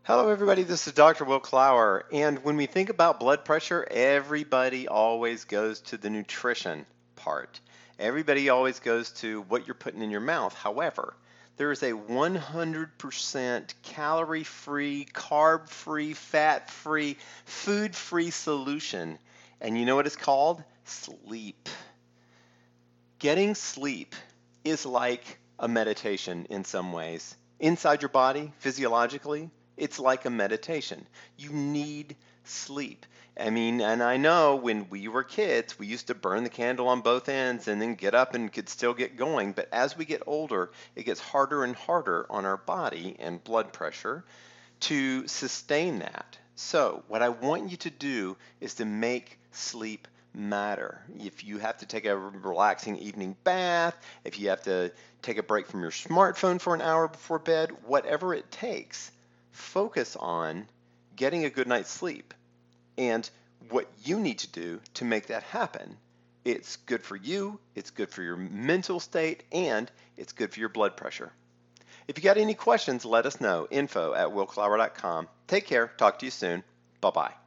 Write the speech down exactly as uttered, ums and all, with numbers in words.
Hello, everybody. This is Doctor Will Clower. And when we think about blood pressure, everybody always goes to the nutrition part. Everybody always goes to what you're putting in your mouth. However, there is a one hundred percent calorie free, carb free, fat free, food free solution. And you know what it's called? Sleep. Getting sleep is like a meditation in some ways. Inside your body, physiologically, it's like a meditation. You need sleep. I mean, and I know when we were kids, we used to burn the candle on both ends and then get up and could still get going. But as we get older, it gets harder and harder on our body and blood pressure to sustain that. So, what I want you to do is to make sleep matter. If you have to take a relaxing evening bath, if you have to take a break from your smartphone for an hour before bed, whatever it takes, focus on getting a good night's sleep and what you need to do to make that happen. It's good for you, it's good for your mental state, and it's good for your blood pressure. If you got any questions, let us know. Info at will clower dot com. Take care. Talk to you soon. Bye-bye.